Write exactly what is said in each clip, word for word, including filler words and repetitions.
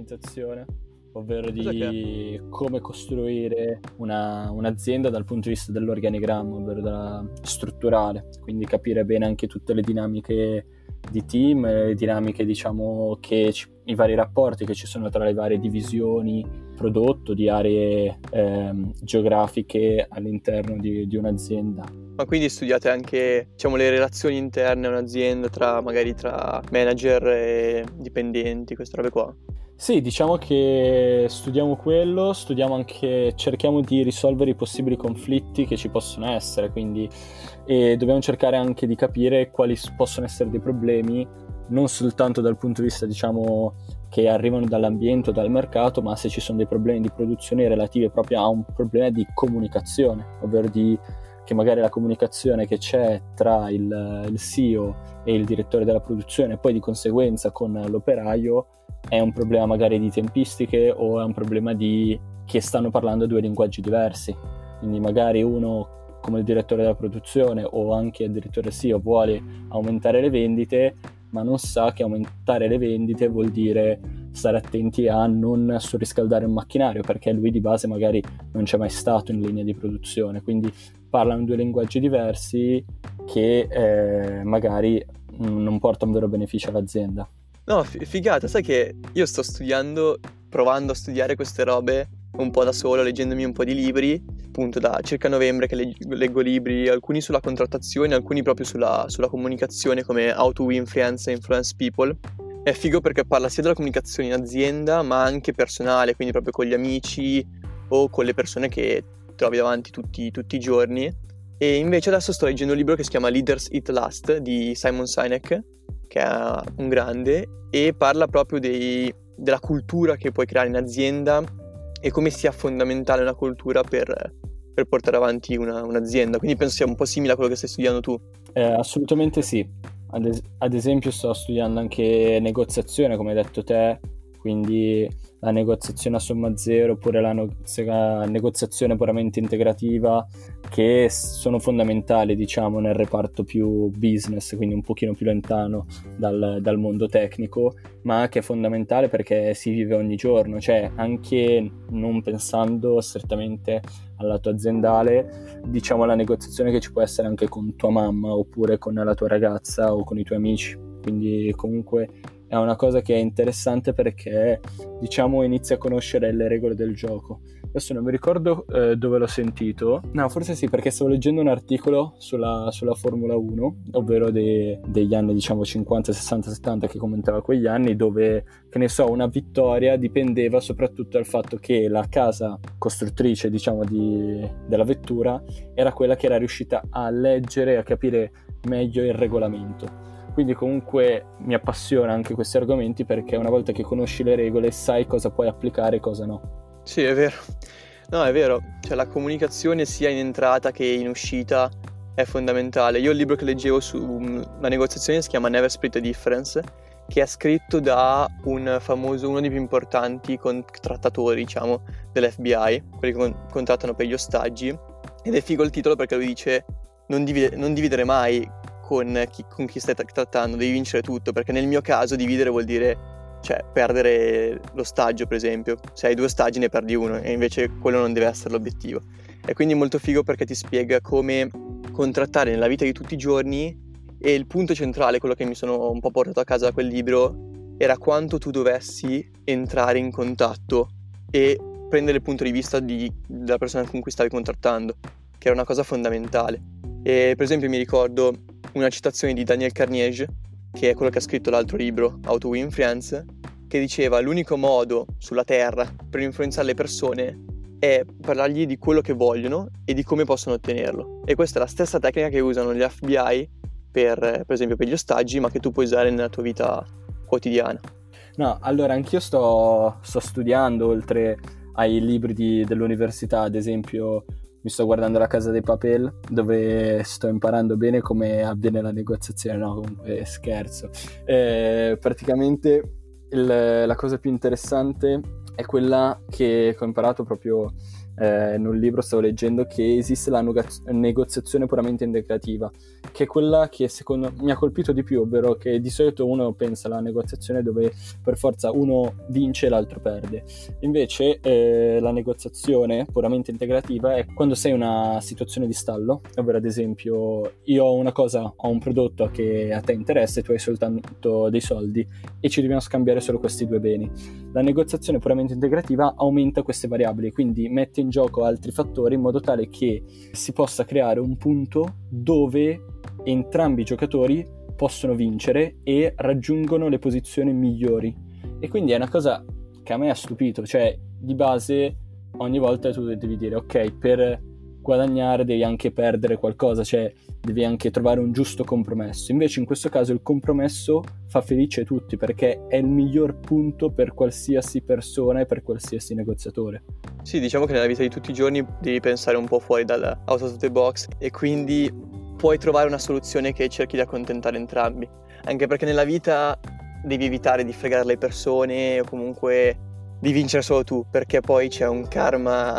organizzazione, ovvero Cosa che è? di come costruire una, un'azienda dal punto di vista dell'organigramma, ovvero da, strutturale, quindi capire bene anche tutte le dinamiche di team, le dinamiche, diciamo, che ci, i vari rapporti che ci sono tra le varie divisioni prodotto, di aree ehm, geografiche all'interno di, di un'azienda. Ma quindi studiate anche, diciamo, le relazioni interne a un'azienda, tra magari tra manager e dipendenti, queste robe qua? Sì, diciamo che studiamo quello, studiamo anche, cerchiamo di risolvere i possibili conflitti che ci possono essere, quindi e dobbiamo cercare anche di capire quali possono essere dei problemi, non soltanto dal punto di vista, diciamo, che arrivano dall'ambiente o dal mercato, ma se ci sono dei problemi di produzione relativi proprio a un problema di comunicazione, ovvero di che magari la comunicazione che c'è tra il, il C E O e il direttore della produzione e poi di conseguenza con l'operaio è un problema magari di tempistiche o è un problema di che stanno parlando due linguaggi diversi, quindi magari uno come il direttore della produzione o anche il direttore C E O vuole aumentare le vendite ma non sa che aumentare le vendite vuol dire stare attenti a non surriscaldare un macchinario, perché lui di base magari non c'è mai stato in linea di produzione, quindi parlano due linguaggi diversi che eh, magari non portano un vero beneficio all'azienda. No, f- figata, sai che io sto studiando, provando a studiare queste robe un po' da solo, leggendomi un po' di libri, appunto da circa novembre che leg- leggo libri, alcuni sulla contrattazione, alcuni proprio sulla, sulla comunicazione, come How to Influence and Influence People. È figo perché parla sia della comunicazione in azienda, ma anche personale, quindi proprio con gli amici o con le persone che trovi davanti tutti, tutti i giorni. E invece adesso sto leggendo un libro che si chiama Leaders Eat Last di Simon Sinek, che è un grande, e parla proprio dei, della cultura che puoi creare in azienda e come sia fondamentale una cultura per, per portare avanti una, un'azienda. Quindi penso sia un po' simile a quello che stai studiando tu. Eh, assolutamente sì. Ad, es- ad esempio sto studiando anche negoziazione, come hai detto te, quindi la negoziazione a somma zero oppure la, no- la negoziazione puramente integrativa, che sono fondamentali, diciamo, nel reparto più business, quindi un pochino più lontano dal, dal mondo tecnico, ma che è fondamentale perché si vive ogni giorno, cioè anche non pensando strettamente al lato aziendale, diciamo la negoziazione che ci può essere anche con tua mamma oppure con la tua ragazza o con i tuoi amici, quindi comunque è una cosa che è interessante perché, diciamo, inizi a conoscere le regole del gioco. Adesso non mi ricordo eh, dove l'ho sentito, no, forse sì, perché stavo leggendo un articolo sulla, sulla Formula uno, ovvero de, degli anni, diciamo, cinquanta, sessanta, settanta, che commentava quegli anni, dove, che ne so, una vittoria dipendeva soprattutto dal fatto che la casa costruttrice, diciamo, di, della vettura era quella che era riuscita a leggere e a capire meglio il regolamento. Quindi comunque mi appassiona anche questi argomenti perché una volta che conosci le regole sai cosa puoi applicare e cosa no. Sì, è vero. No, è vero. Cioè la comunicazione sia in entrata che in uscita è fondamentale. Io il libro che leggevo sulla negoziazione si chiama Never Split the Difference, che è scritto da un famoso, uno dei più importanti contrattatori, diciamo, dell'F B I, quelli che con- contrattano per gli ostaggi. Ed è figo il titolo perché lui dice non, divide- non dividere mai con chi, con chi stai tra- trattando, devi vincere tutto, perché nel mio caso dividere vuol dire, cioè, perdere l'ostaggio, per esempio. Se hai due ostaggi ne perdi uno, e invece quello non deve essere l'obiettivo. E quindi è molto figo perché ti spiega come contrattare nella vita di tutti i giorni, e il punto centrale, quello che mi sono un po' portato a casa da quel libro, era quanto tu dovessi entrare in contatto e prendere il punto di vista di, della persona con cui stavi contrattando, che era una cosa fondamentale. E per esempio mi ricordo una citazione di Daniel Carnegie, che è quello che ha scritto l'altro libro, How to Win Friends, che diceva l'unico modo sulla Terra per influenzare le persone è parlargli di quello che vogliono e di come possono ottenerlo. E questa è la stessa tecnica che usano gli F B I per, per esempio per gli ostaggi, ma che tu puoi usare nella tua vita quotidiana. No, allora anch'io sto, sto studiando, oltre ai libri di, dell'università, ad esempio mi sto guardando La Casa dei Papel, dove sto imparando bene come avviene la negoziazione, no, comunque scherzo. Eh, praticamente il, la cosa più interessante è quella che ho imparato proprio eh, in un libro stavo leggendo che esiste la nega- negoziazione puramente integrativa, che è quella che secondo mi ha colpito di più, ovvero che di solito uno pensa alla negoziazione dove per forza uno vince e l'altro perde. Invece eh, la negoziazione puramente integrativa è quando sei in una situazione di stallo, ovvero ad esempio io ho una cosa, ho un prodotto che a te interessa e tu hai soltanto dei soldi e ci dobbiamo scambiare solo questi due beni. La negoziazione puramente integrativa aumenta queste variabili, quindi mette in gioco altri fattori in modo tale che si possa creare un punto dove entrambi i giocatori possono vincere e raggiungono le posizioni migliori. E quindi è una cosa che a me ha stupito, cioè di base ogni volta tu devi dire ok, per guadagnare devi anche perdere qualcosa, cioè devi anche trovare un giusto compromesso. Invece in questo caso il compromesso fa felice tutti perché è il miglior punto per qualsiasi persona e per qualsiasi negoziatore. Sì, diciamo che nella vita di tutti i giorni devi pensare un po' fuori dalla out of the box e quindi puoi trovare una soluzione che cerchi di accontentare entrambi, anche perché nella vita devi evitare di fregare le persone o comunque di vincere solo tu, perché poi c'è un karma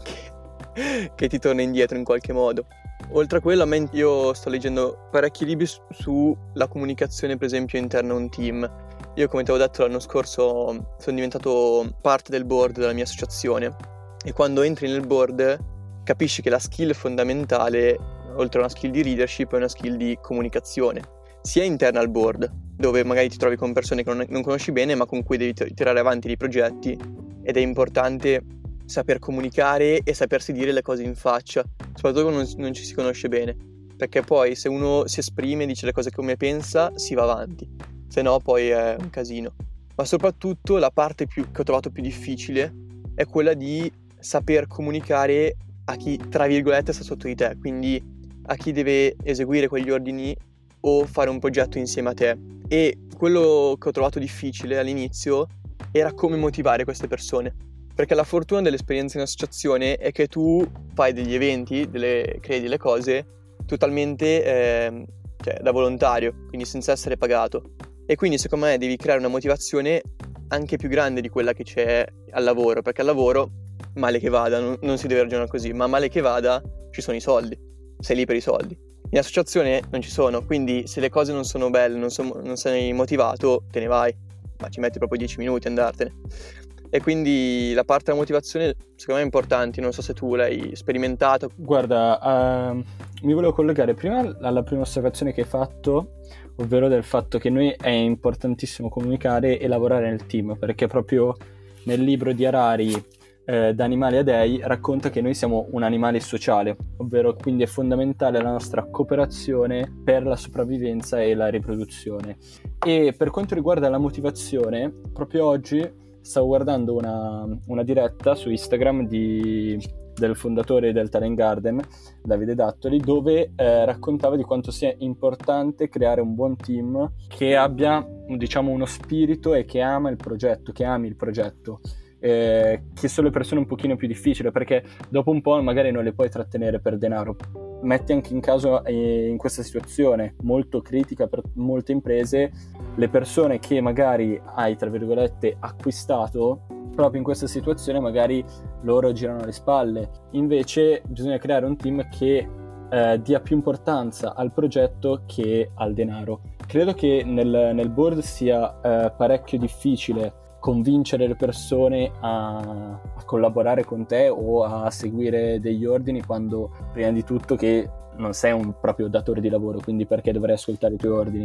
che, che ti torna indietro in qualche modo. Oltre a quello, a me, io sto leggendo parecchi libri sulla comunicazione, per esempio, interna a un team. Io, come ti avevo detto l'anno scorso, sono diventato parte del board della mia associazione e quando entri nel board capisci che la skill fondamentale, oltre a una skill di leadership, è una skill di comunicazione, sia interna al board, dove magari ti trovi con persone che non, non conosci bene, ma con cui devi t- tirare avanti dei progetti, ed è importante saper comunicare e sapersi dire le cose in faccia, soprattutto quando non, non ci si conosce bene, perché poi se uno si esprime, dice le cose come pensa, si va avanti, se no poi è un casino. Ma soprattutto la parte più, che ho trovato più difficile è quella di saper comunicare a chi, tra virgolette, sta sotto di te, quindi a chi deve eseguire quegli ordini o fare un progetto insieme a te. E quello che ho trovato difficile all'inizio era come motivare queste persone, perché la fortuna dell'esperienza in associazione è che tu fai degli eventi, delle, crei delle cose totalmente eh, cioè, da volontario, quindi senza essere pagato, e quindi secondo me devi creare una motivazione anche più grande di quella che c'è al lavoro, perché al lavoro male che vada, non, non si deve ragionare così, ma male che vada ci sono i soldi, sei lì per i soldi. In associazione non ci sono, quindi se le cose non sono belle, non, so, non sei motivato, te ne vai, ma ci metti proprio dieci minuti a andartene. E quindi la parte della motivazione secondo me è importante, non so se tu l'hai sperimentato. Guarda, uh, mi volevo collegare prima alla prima osservazione che hai fatto, ovvero del fatto che noi è importantissimo comunicare e lavorare nel team, perché proprio nel libro di Harari, eh, Da animali a dei, racconta che noi siamo un animale sociale, ovvero quindi è fondamentale la nostra cooperazione per la sopravvivenza e la riproduzione. E per quanto riguarda la motivazione, proprio oggi stavo guardando una, una diretta su Instagram di, del fondatore del Talent Garden, Davide Dattoli, dove eh, raccontava di quanto sia importante creare un buon team che abbia, diciamo, uno spirito e che ama il progetto, che ami il progetto, eh, che sono le persone un pochino più difficili, perché dopo un po' magari non le puoi trattenere per denaro. Metti anche in caso eh, in questa situazione molto critica per molte imprese le persone che magari hai tra virgolette acquistato, proprio in questa situazione magari loro girano le spalle. Invece bisogna creare un team che eh, dia più importanza al progetto che al denaro. Credo che nel, nel board sia eh, parecchio difficile convincere le persone a, a collaborare con te o a seguire degli ordini quando prima di tutto che non sei un proprio datore di lavoro, quindi perché dovrei ascoltare i tuoi ordini,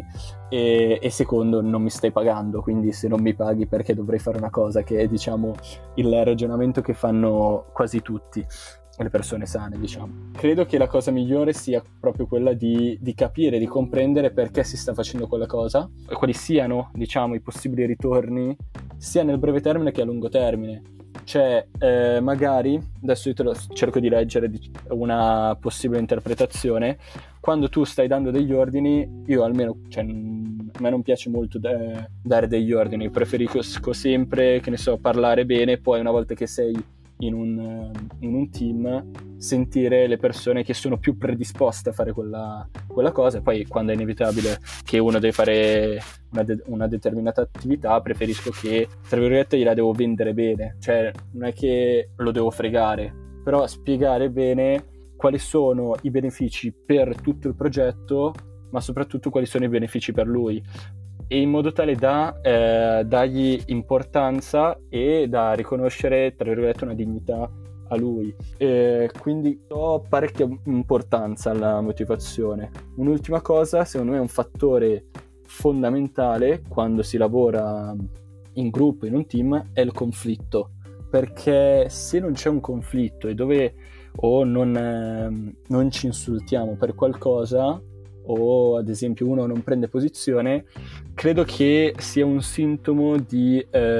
e, e secondo non mi stai pagando, quindi se non mi paghi perché dovrei fare una cosa, che è diciamo il ragionamento che fanno quasi tutti le persone sane, diciamo. Credo che la cosa migliore sia proprio quella di, di capire, di comprendere perché si sta facendo quella cosa e quali siano, diciamo, i possibili ritorni sia nel breve termine che a lungo termine. Cioè, eh, magari, adesso io te lo cerco di leggere una possibile interpretazione, quando tu stai dando degli ordini, io almeno, cioè, a me non piace molto de- dare degli ordini, preferisco sempre, che ne so, parlare bene, poi una volta che sei in un, in un team, sentire le persone che sono più predisposte a fare quella, quella cosa. Poi quando è inevitabile che uno deve fare una, de- una determinata attività, preferisco che, tra virgolette, gliela devo vendere bene, cioè non è che lo devo fregare, però spiegare bene quali sono i benefici per tutto il progetto, ma soprattutto quali sono i benefici per lui, e in modo tale da eh, dargli importanza e da riconoscere, tra virgolette, una dignità a lui. E quindi do parecchia importanza alla motivazione. Un'ultima cosa, secondo me, è un fattore fondamentale quando si lavora in gruppo, in un team, è il conflitto, perché se non c'è un conflitto e dove o non, eh, non ci insultiamo per qualcosa, o ad esempio uno non prende posizione, credo che sia un sintomo di,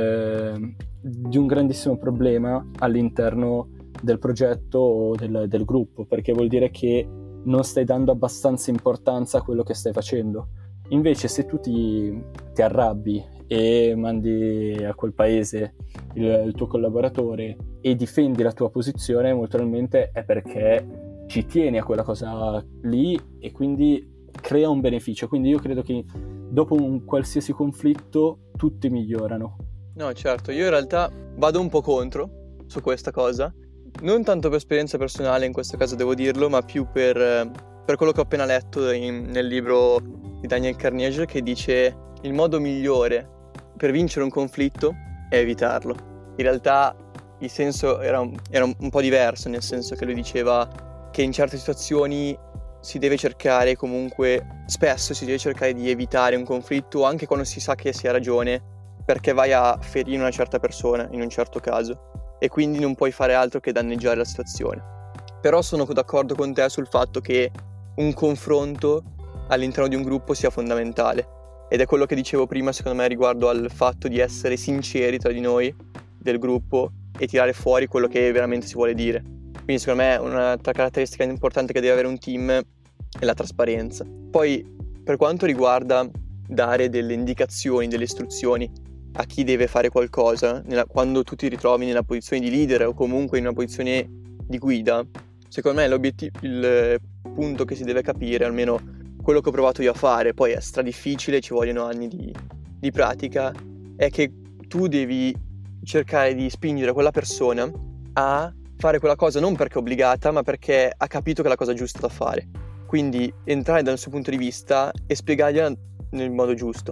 eh, di un grandissimo problema all'interno del progetto o del, del gruppo, perché vuol dire che non stai dando abbastanza importanza a quello che stai facendo. Invece se tu ti, ti arrabbi e mandi a quel paese il, il tuo collaboratore e difendi la tua posizione, molto probabilmente è perché ci tieni a quella cosa lì e quindi crea un beneficio. Quindi io credo che dopo un qualsiasi conflitto tutti migliorano. No, certo, io in realtà vado un po' contro su questa cosa, non tanto per esperienza personale in questo caso devo dirlo, ma più per, per quello che ho appena letto in, nel libro di Daniel Carnegie, che dice il modo migliore per vincere un conflitto è evitarlo. In realtà il senso era un, era un po' diverso, nel senso che lui diceva che in certe situazioni si deve cercare comunque, spesso si deve cercare di evitare un conflitto anche quando si sa che si ha ragione, perché vai a ferire una certa persona in un certo caso e quindi non puoi fare altro che danneggiare la situazione. Però sono d'accordo con te sul fatto che un confronto all'interno di un gruppo sia fondamentale, ed è quello che dicevo prima secondo me riguardo al fatto di essere sinceri tra di noi del gruppo e tirare fuori quello che veramente si vuole dire. Quindi secondo me un'altra caratteristica importante che deve avere un team è la trasparenza. Poi per quanto riguarda dare delle indicazioni, delle istruzioni a chi deve fare qualcosa, nella, quando tu ti ritrovi nella posizione di leader o comunque in una posizione di guida, secondo me l'obiettivo, il punto che si deve capire, almeno quello che ho provato io a fare, poi è stra difficile, ci vogliono anni di, di pratica, è che tu devi cercare di spingere quella persona a fare quella cosa non perché è obbligata, ma perché ha capito che è la cosa giusta da fare. Quindi entrare dal suo punto di vista e spiegargliela nel modo giusto.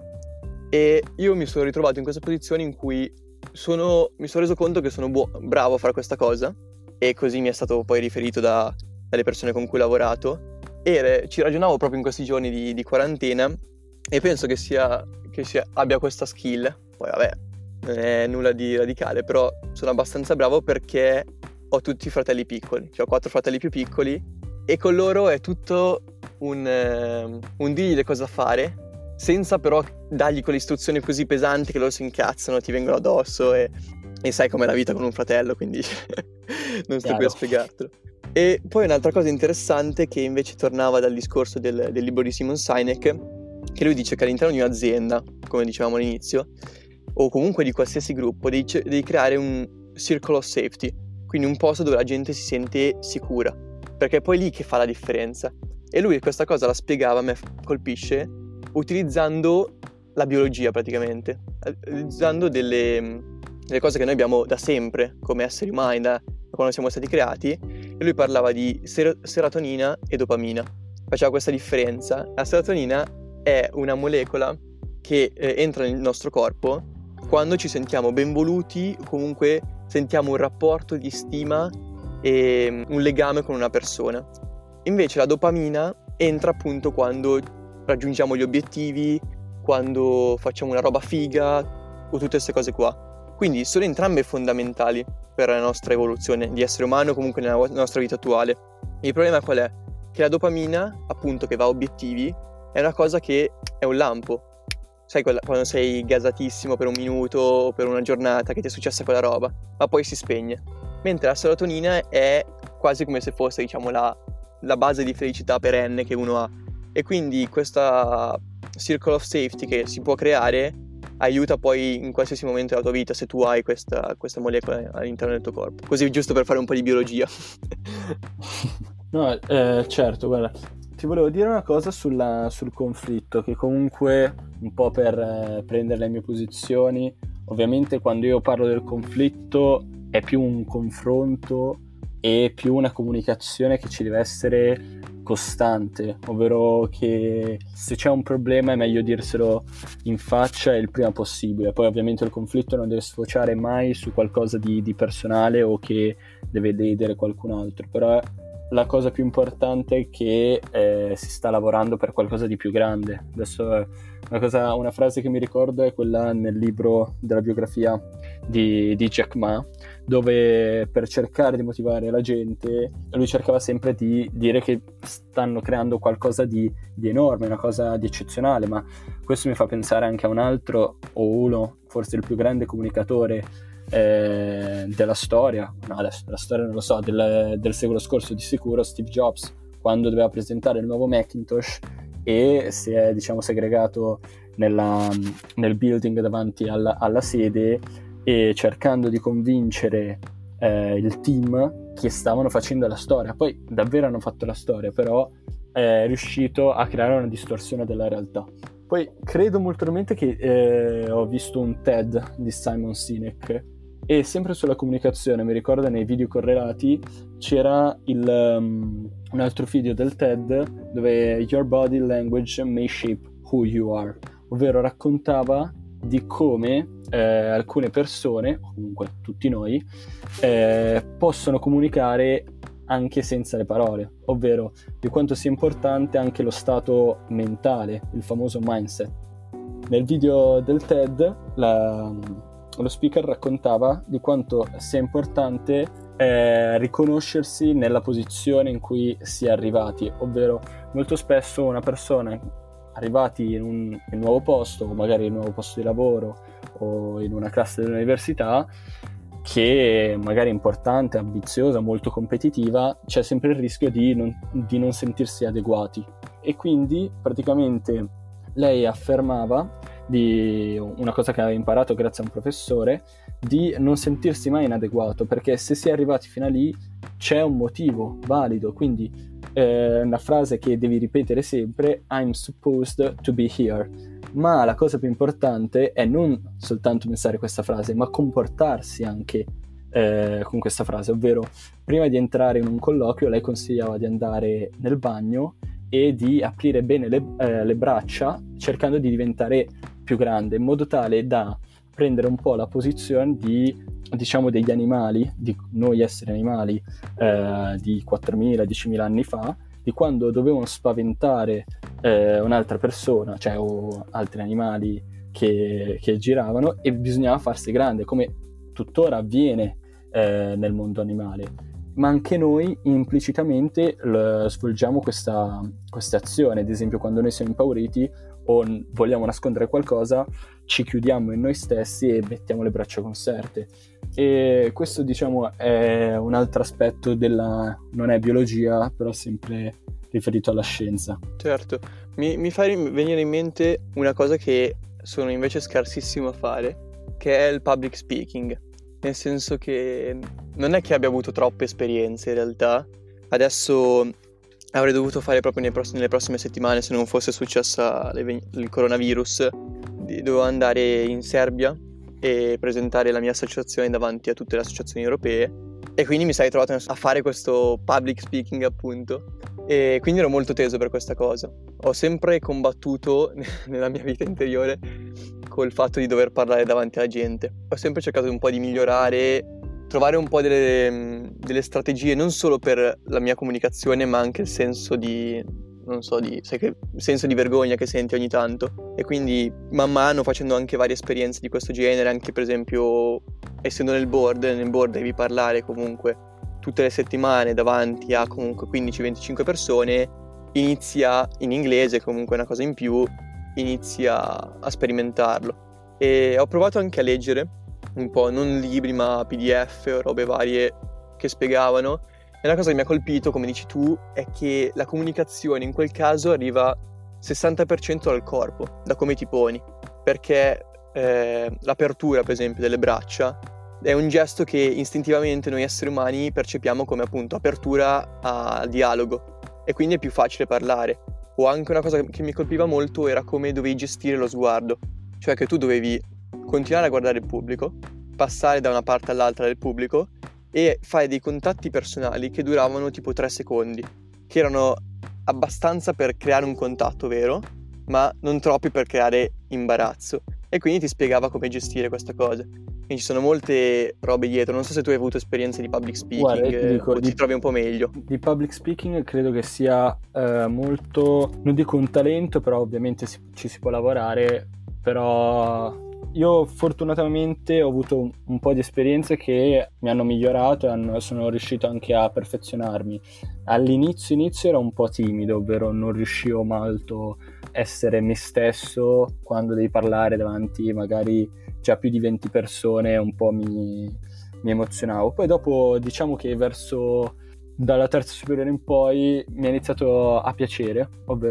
E io mi sono ritrovato in questa posizione in cui sono, mi sono reso conto che sono buo- bravo a fare questa cosa, e così mi è stato poi riferito da, dalle persone con cui ho lavorato, e re, ci ragionavo proprio in questi giorni di, di quarantena e penso che sia che sia, abbia questa skill. Poi vabbè, non è nulla di radicale, però sono abbastanza bravo perché ho tutti i fratelli piccoli, cioè ho quattro fratelli più piccoli, e con loro è tutto un, eh, un dirgli le cose da fare, senza però dargli quelle istruzioni così pesanti che loro si incazzano, ti vengono addosso, e, e sai com'è la vita con un fratello, quindi non sto qui a spiegartelo. E poi un'altra cosa interessante che invece tornava dal discorso del, del libro di Simon Sinek, che lui dice che all'interno di un'azienda, come dicevamo all'inizio, o comunque di qualsiasi gruppo, devi, devi creare un circle of safety, quindi un posto dove la gente si sente sicura, perché è poi lì che fa la differenza. E lui questa cosa la spiegava, a me colpisce, utilizzando la biologia praticamente, utilizzando delle, delle cose che noi abbiamo da sempre come esseri umani, da quando siamo stati creati, e lui parlava di ser- serotonina e dopamina. Faceva questa differenza. La serotonina è una molecola che eh, entra nel nostro corpo quando ci sentiamo ben voluti, comunque sentiamo un rapporto di stima e un legame con una persona. Invece la dopamina entra appunto quando raggiungiamo gli obiettivi, quando facciamo una roba figa o tutte queste cose qua. Quindi sono entrambe fondamentali per la nostra evoluzione di essere umano, comunque nella nostra vita attuale. Il problema qual è? Che la dopamina, appunto, che va a obiettivi, è una cosa che è un lampo. Sai quella, quando sei gasatissimo per un minuto o per una giornata, che ti è successa quella roba, ma poi si spegne. Mentre la serotonina è quasi come se fosse, diciamo, la, la base di felicità perenne che uno ha. E quindi questa circle of safety che si può creare aiuta poi in qualsiasi momento della tua vita, se tu hai questa, questa molecola all'interno del tuo corpo. Così, giusto per fare un po' di biologia. No, eh, certo, guarda, ti volevo dire una cosa sulla, sul conflitto, che comunque un po' per eh, prendere le mie posizioni, ovviamente quando io parlo del conflitto è più un confronto e più una comunicazione che ci deve essere costante, ovvero che se c'è un problema è meglio dirselo in faccia il prima possibile. Poi ovviamente il conflitto non deve sfociare mai su qualcosa di, di personale o che deve ledere qualcun altro, però la cosa più importante è che eh, si sta lavorando per qualcosa di più grande. Adesso eh, una, cosa, una frase che mi ricordo è quella nel libro della biografia di, di Jack Ma, dove per cercare di motivare la gente lui cercava sempre di dire che stanno creando qualcosa di, di enorme, una cosa di eccezionale, ma questo mi fa pensare anche a un altro, o uno, forse il più grande comunicatore eh, della storia, no adesso della storia non lo so, del, del secolo scorso di sicuro, Steve Jobs, quando doveva presentare il nuovo Macintosh e si è, diciamo, segregato nella, nel building davanti alla, alla sede, e cercando di convincere eh, il team che stavano facendo la storia. Poi davvero hanno fatto la storia, però è riuscito a creare una distorsione della realtà. Poi credo molto veramente che eh, ho visto un TED di Simon Sinek, e sempre sulla comunicazione, mi ricordo nei video correlati c'era il, um, un altro video del TED dove Your body language may shape who you are, ovvero raccontava di come eh, alcune persone, o comunque tutti noi, eh, possono comunicare anche senza le parole, ovvero di quanto sia importante anche lo stato mentale, il famoso mindset. Nel video del TED la, lo speaker raccontava di quanto sia importante eh, riconoscersi nella posizione in cui si è arrivati, ovvero molto spesso una persona arrivati in un, in un nuovo posto, o magari in un nuovo posto di lavoro o in una classe dell'università che magari è importante, ambiziosa, molto competitiva, c'è sempre il rischio di non, di non sentirsi adeguati. E quindi praticamente lei affermava, di una cosa che aveva imparato grazie a un professore, di non sentirsi mai inadeguato, perché se si è arrivati fino a lì c'è un motivo valido, quindi eh, una frase che devi ripetere sempre: I'm supposed to be here. Ma la cosa più importante è non soltanto pensare questa frase, ma comportarsi anche eh, con questa frase, ovvero prima di entrare in un colloquio lei consigliava di andare nel bagno e di aprire bene le, eh, le braccia, cercando di diventare più grande, in modo tale da prendere un po' la posizione di, diciamo, degli animali, di noi esseri animali eh, di quattromila diecimila anni fa, di quando dovevano spaventare eh, un'altra persona, cioè o altri animali che, che giravano, e bisognava farsi grande, come tuttora avviene eh, nel mondo animale. Ma anche noi implicitamente l- svolgiamo questa, questa azione. Ad esempio, quando noi siamo impauriti o n- vogliamo nascondere qualcosa, ci chiudiamo in noi stessi e mettiamo le braccia conserte. E questo, diciamo, è un altro aspetto della, non è biologia, però sempre riferito alla scienza. Certo, mi, mi fa venire in mente una cosa che sono invece scarsissimo a fare, che è il public speaking. Nel senso che non è che abbia avuto troppe esperienze in realtà. Adesso avrei dovuto fare proprio nei pross- nelle prossime settimane, se non fosse successa il coronavirus, dovevo andare in Serbia e presentare la mia associazione davanti a tutte le associazioni europee, e quindi mi sarei trovato a fare questo public speaking, appunto, e quindi ero molto teso per questa cosa. Ho sempre combattuto nella mia vita interiore col fatto di dover parlare davanti alla gente. Ho sempre cercato un po' di migliorare, trovare un po' delle, delle strategie non solo per la mia comunicazione, ma anche il senso di, non so, di sai che, il senso di vergogna che senti ogni tanto. E quindi man mano, facendo anche varie esperienze di questo genere, anche per esempio essendo nel board, nel board devi parlare comunque tutte le settimane davanti a comunque quindici venticinque persone, inizia in inglese, comunque una cosa in più, inizia a sperimentarlo. E ho provato anche a leggere un po', non libri ma P D F o robe varie che spiegavano, e la cosa che mi ha colpito, come dici tu, è che la comunicazione in quel caso arriva sessanta per cento dal corpo, da come ti poni, perché eh, l'apertura per esempio delle braccia è un gesto che istintivamente noi esseri umani percepiamo come appunto apertura al dialogo, e quindi è più facile parlare. O anche una cosa che mi colpiva molto era come dovevi gestire lo sguardo, cioè che tu dovevi continuare a guardare il pubblico, passare da una parte all'altra del pubblico e fare dei contatti personali che duravano tipo tre secondi, che erano abbastanza per creare un contatto vero, ma non troppi per creare imbarazzo, e quindi ti spiegava come gestire questa cosa. Quindi ci sono molte robe dietro. Non so se tu hai avuto esperienze di public speaking. Guarda, io ti dico, o ti di- trovi un po' meglio. Di public speaking credo che sia eh, molto, non dico un talento, però ovviamente si- ci si può lavorare, però io fortunatamente ho avuto un, un po' di esperienze che mi hanno migliorato e hanno- sono riuscito anche a perfezionarmi. All'inizio inizio ero un po' timido, ovvero non riuscivo molto a essere me stesso quando devi parlare davanti magari già più di venti persone, un po' mi, mi emozionavo. Poi dopo diciamo che verso dalla terza superiore in poi mi è iniziato a piacere,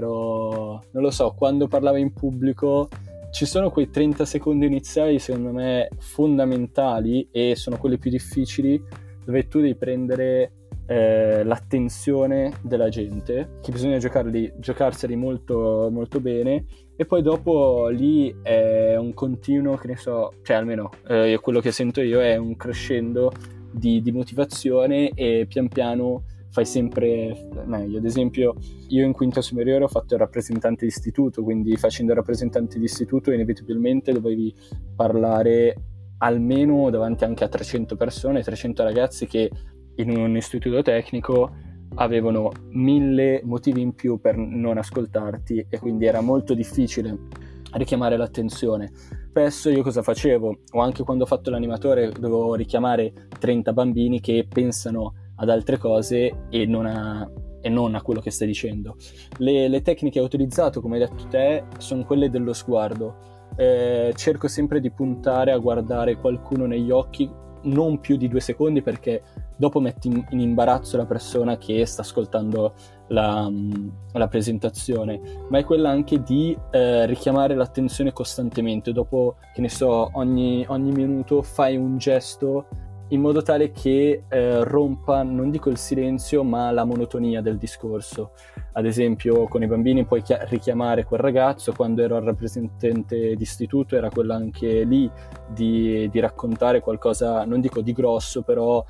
ovvero non lo so, quando parlavo in pubblico ci sono quei trenta secondi iniziali secondo me fondamentali e sono quelli più difficili, dove tu devi prendere eh, l'attenzione della gente, che bisogna giocarli, giocarseli molto, molto bene, e poi dopo lì è un continuo, che ne so, cioè almeno eh, quello che sento io è un crescendo di, di motivazione, e pian piano fai sempre meglio. Ad esempio io in quinta superiore ho fatto il rappresentante di istituto, quindi facendo il rappresentante di istituto inevitabilmente dovevi parlare almeno davanti anche a trecento persone, trecento ragazzi che in un istituto tecnico avevano mille motivi in più per non ascoltarti, e quindi era molto difficile richiamare l'attenzione. Spesso io cosa facevo? O anche quando ho fatto l'animatore dovevo richiamare trenta bambini che pensano ad altre cose e non a, e non a quello che stai dicendo. Le, le tecniche che ho utilizzato, come hai detto te, sono quelle dello sguardo. Eh, cerco sempre di puntare a guardare qualcuno negli occhi non più di due secondi, perché dopo metti in, in imbarazzo la persona che sta ascoltando la, la presentazione, ma è quella anche di eh, richiamare l'attenzione costantemente. Dopo, che ne so, ogni, ogni minuto fai un gesto in modo tale che eh, rompa, non dico il silenzio, ma la monotonia del discorso. Ad esempio con i bambini puoi chia- richiamare quel ragazzo. Quando ero il rappresentante d'istituto era quella anche lì di, di raccontare qualcosa, non dico di grosso, però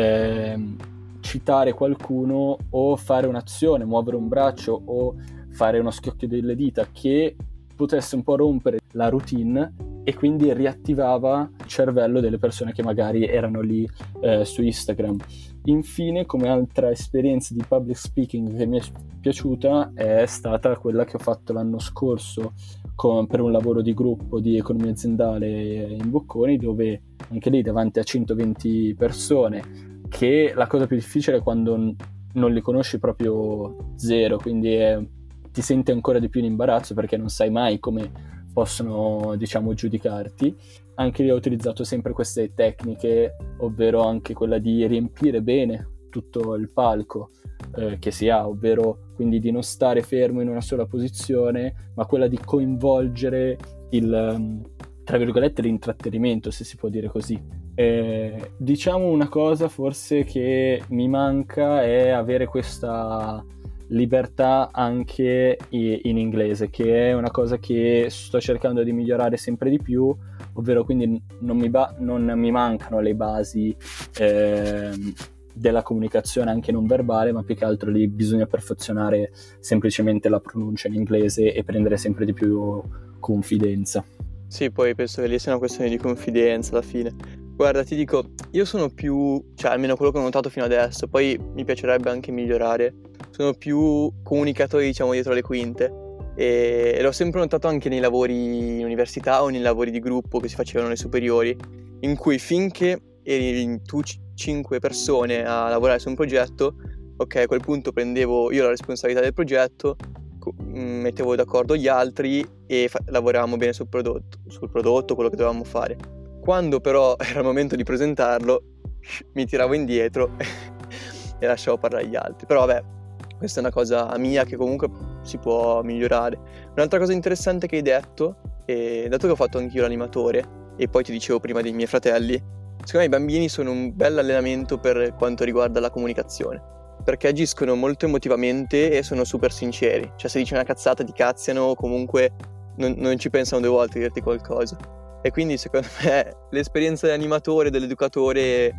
ehm, citare qualcuno o fare un'azione, muovere un braccio o fare uno schiocchio delle dita che potesse un po' rompere la routine, e quindi riattivava il cervello delle persone che magari erano lì eh, su Instagram. Infine, come altra esperienza di public speaking che mi è piaciuta è stata quella che ho fatto l'anno scorso con, per un lavoro di gruppo di economia aziendale in Bocconi, dove anche lì davanti a centoventi persone, che la cosa più difficile è quando n- non li conosci proprio zero, quindi è, ti senti ancora di più in imbarazzo perché non sai mai come possono, diciamo, giudicarti. Anche lì ho utilizzato sempre queste tecniche, ovvero anche quella di riempire bene tutto il palco eh, che si ha, ovvero quindi di non stare fermo in una sola posizione, ma quella di coinvolgere il, tra virgolette, l'intrattenimento, se si può dire così. Eh, diciamo una cosa forse che mi manca è avere questa libertà anche in inglese, che è una cosa che sto cercando di migliorare sempre di più, ovvero quindi non mi, ba- non mi mancano le basi eh, della comunicazione anche non verbale, ma più che altro lì bisogna perfezionare semplicemente la pronuncia in inglese e prendere sempre di più confidenza. Sì, poi penso che lì sia una questione di confidenza alla fine. Guarda, ti dico, io sono più, cioè almeno quello che ho notato fino adesso, poi mi piacerebbe anche migliorare, sono più comunicatori, diciamo, dietro le quinte, e l'ho sempre notato anche nei lavori in università o nei lavori di gruppo che si facevano alle superiori, in cui finché eri tu c- cinque persone a lavorare su un progetto, ok, a quel punto prendevo io la responsabilità del progetto, co- mettevo d'accordo gli altri e fa- lavoravamo bene sul prodotto, sul prodotto, quello che dovevamo fare. Quando però era il momento di presentarlo, mi tiravo indietro e lasciavo parlare gli altri. Però vabbè, questa è una cosa mia che comunque si può migliorare. Un'altra cosa interessante che hai detto, e dato che ho fatto anch'io l'animatore, e poi ti dicevo prima dei miei fratelli, secondo me i bambini sono un bel allenamento per quanto riguarda la comunicazione, perché agiscono molto emotivamente e sono super sinceri. Cioè se dici una cazzata ti cazziano, comunque non, non ci pensano due volte a dirti qualcosa. E quindi secondo me l'esperienza dell'animatore, dell'educatore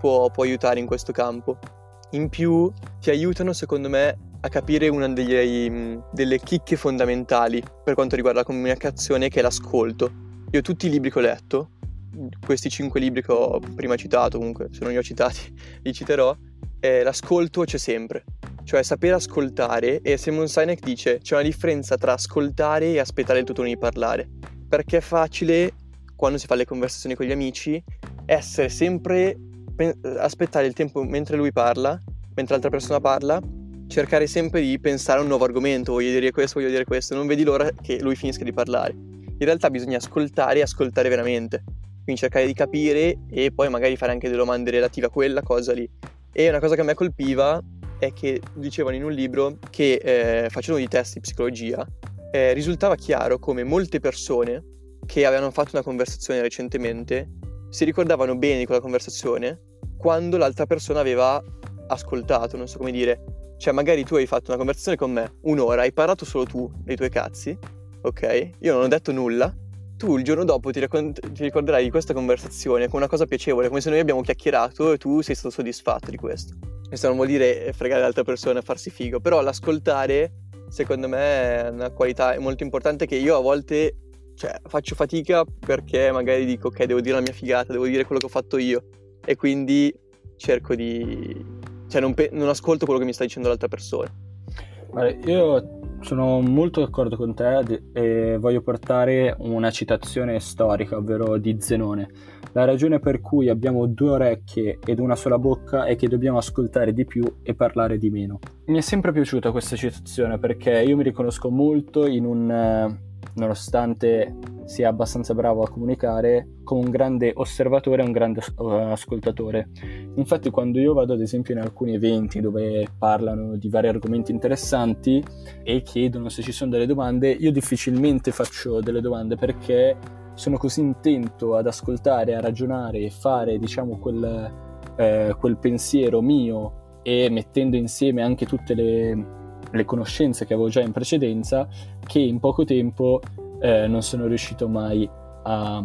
può, può aiutare in questo campo. In più ti aiutano, secondo me, a capire una degli, delle chicche fondamentali per quanto riguarda la comunicazione, che è l'ascolto. Io tutti i libri che ho letto, questi cinque libri che ho prima citato, comunque se non li ho citati li citerò, eh, l'ascolto c'è sempre, cioè sapere ascoltare. E Simon Sinek dice c'è una differenza tra ascoltare e aspettare il tuo turno di parlare, perché è facile, quando si fa le conversazioni con gli amici, essere sempre aspettare il tempo mentre lui parla, mentre l'altra persona parla, cercare sempre di pensare a un nuovo argomento, voglio dire questo, voglio dire questo, non vedi l'ora che lui finisca di parlare. In realtà bisogna ascoltare e ascoltare veramente, quindi cercare di capire e poi magari fare anche delle domande relative a quella cosa lì. E una cosa che a me colpiva è che dicevano in un libro che eh, facendo dei test di psicologia eh, risultava chiaro come molte persone che avevano fatto una conversazione recentemente si ricordavano bene di quella conversazione quando l'altra persona aveva ascoltato, non so come dire. Cioè magari tu hai fatto una conversazione con me, un'ora, hai parlato solo tu dei tuoi cazzi, ok? Io non ho detto nulla, tu il giorno dopo ti, raccont- ti ricorderai di questa conversazione come una cosa piacevole, come se noi abbiamo chiacchierato e tu sei stato soddisfatto di questo. Questo non vuol dire fregare l'altra persona e farsi figo, però l'ascoltare secondo me è una qualità molto importante che io a volte... Cioè, faccio fatica perché magari dico ok, devo dire la mia figata, devo dire quello che ho fatto io, e quindi cerco di... cioè non, pe- non ascolto quello che mi sta dicendo l'altra persona. Guarda, io sono molto d'accordo con te e voglio portare una citazione storica, ovvero di Zenone. La ragione per cui abbiamo due orecchie ed una sola bocca è che dobbiamo ascoltare di più e parlare di meno. Mi è sempre piaciuta questa citazione perché io mi riconosco molto in un... nonostante sia abbastanza bravo a comunicare, come un grande osservatore e un grande ascoltatore. Infatti quando io vado ad esempio in alcuni eventi dove parlano di vari argomenti interessanti e chiedono se ci sono delle domande, io difficilmente faccio delle domande perché sono così intento ad ascoltare, a ragionare e fare, diciamo, quel, eh, quel pensiero mio, e mettendo insieme anche tutte le le conoscenze che avevo già in precedenza, che in poco tempo eh, non sono riuscito mai a,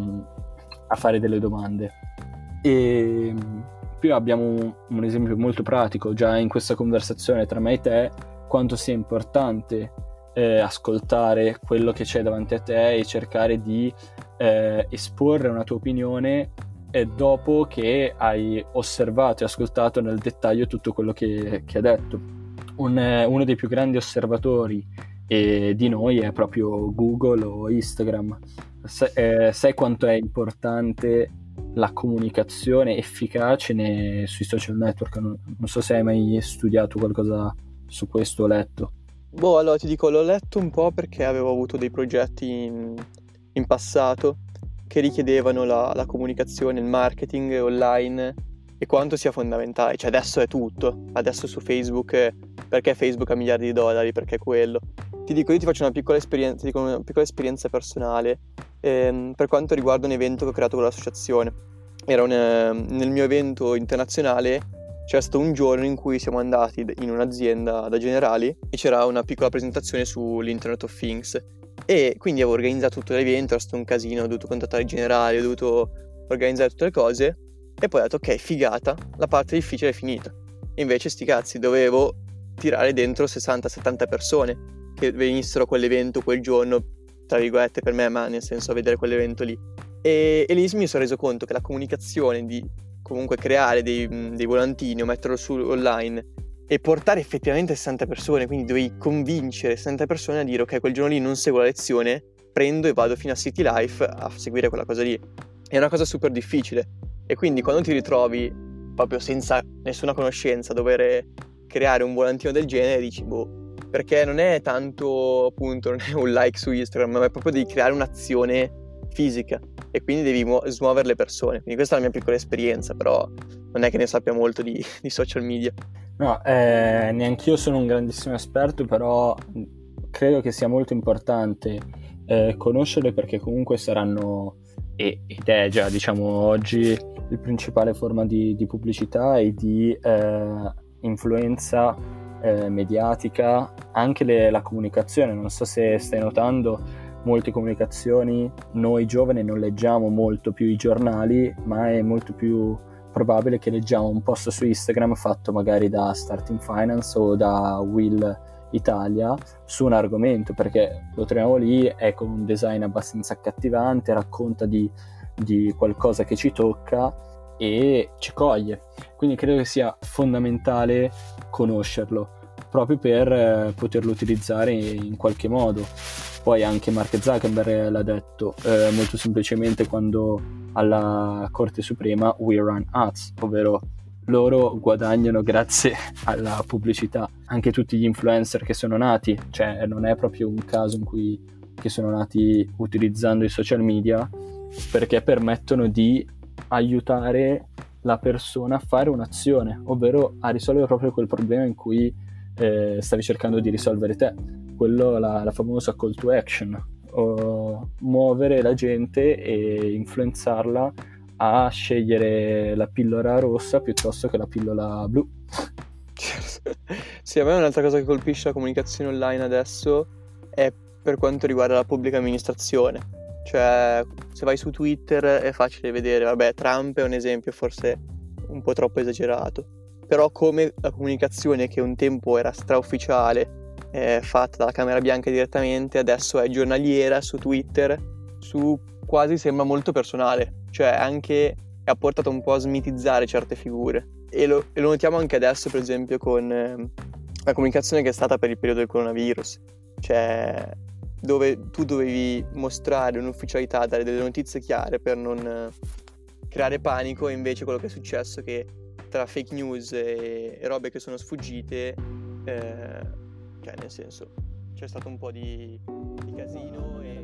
a fare delle domande. E più abbiamo un, un esempio molto pratico già in questa conversazione tra me e te, quanto sia importante eh, ascoltare quello che c'è davanti a te e cercare di eh, esporre una tua opinione eh, dopo che hai osservato e ascoltato nel dettaglio tutto quello che, che ha detto. Un, uno dei più grandi osservatori eh, di noi è proprio Google o Instagram. Se, eh, sai quanto è importante la comunicazione efficace nei, sui social network? Non, non so se hai mai studiato qualcosa su questo o letto. Boh, allora ti dico, l'ho letto un po' perché avevo avuto dei progetti in, in passato che richiedevano la, la comunicazione, il marketing online e quanto sia fondamentale. Cioè adesso è tutto, adesso su Facebook, perché Facebook ha miliardi di dollari, perché quello. Ti dico, io ti faccio una piccola esperienza, ti dico una piccola esperienza personale ehm, per quanto riguarda un evento che ho creato con l'associazione. Era un, eh, nel mio evento internazionale c'era stato un giorno in cui siamo andati in un'azienda da generali e c'era una piccola presentazione sull'Internet of Things, e quindi avevo organizzato tutto l'evento, era stato un casino, ho dovuto contattare i generali, ho dovuto organizzare tutte le cose. E poi ho detto ok, figata, la parte difficile è finita. E invece sti cazzi, dovevo tirare dentro sessanta settanta persone che venissero a quell'evento quel giorno, tra virgolette per me, ma nel senso a vedere quell'evento lì. E, e lì mi sono reso conto che la comunicazione di comunque creare dei, dei volantini o metterlo su online e portare effettivamente sessanta persone, quindi dovevi convincere sessanta persone a dire ok, quel giorno lì non seguo la lezione, prendo e vado fino a City Life a seguire quella cosa lì. È una cosa super difficile. E quindi quando ti ritrovi proprio senza nessuna conoscenza dover creare un volantino del genere, dici boh, perché non è tanto appunto, non è un like su Instagram, ma è proprio di creare un'azione fisica e quindi devi mu- smuovere le persone. Quindi questa è la mia piccola esperienza, però non è che ne sappia molto di, di social media. No, eh, neanch'io sono un grandissimo esperto, però credo che sia molto importante eh, conoscerle, perché comunque saranno... ed è già, diciamo, oggi il principale forma di, di pubblicità e di eh, influenza eh, mediatica, anche le, la comunicazione. Non so se stai notando, molte comunicazioni noi giovani non leggiamo molto più i giornali, ma è molto più probabile che leggiamo un post su Instagram fatto magari da Starting Finance o da Will Italia su un argomento, perché lo troviamo lì, è con un design abbastanza accattivante, racconta di, di qualcosa che ci tocca e ci coglie. Quindi credo che sia fondamentale conoscerlo proprio per eh, poterlo utilizzare in qualche modo. Poi anche Mark Zuckerberg l'ha detto eh, molto semplicemente quando alla Corte Suprema we run ads, ovvero loro guadagnano grazie alla pubblicità. Anche tutti gli influencer che sono nati, cioè non è proprio un caso in cui che sono nati utilizzando i social media, perché permettono di aiutare la persona a fare un'azione, ovvero a risolvere proprio quel problema in cui eh, stavi cercando di risolvere te, quello la, la famosa call to action, o muovere la gente e influenzarla a scegliere la pillola rossa piuttosto che la pillola blu. Sì, a me un'altra cosa che colpisce la comunicazione online adesso è per quanto riguarda la pubblica amministrazione. Cioè, se vai su Twitter è facile vedere, vabbè, Trump è un esempio forse un po' troppo esagerato, però come la comunicazione che un tempo era straufficiale, eh, fatta dalla Camera Bianca direttamente, adesso è giornaliera su Twitter, su quasi sembra molto personale, cioè anche ha portato un po' a smitizzare certe figure, e lo, e lo notiamo anche adesso per esempio con eh, la comunicazione che è stata per il periodo del coronavirus, cioè dove tu dovevi mostrare un'ufficialità, dare delle notizie chiare per non eh, creare panico, e invece quello che è successo è che tra fake news e, e robe che sono sfuggite, eh, cioè nel senso c'è stato un po' di, di casino e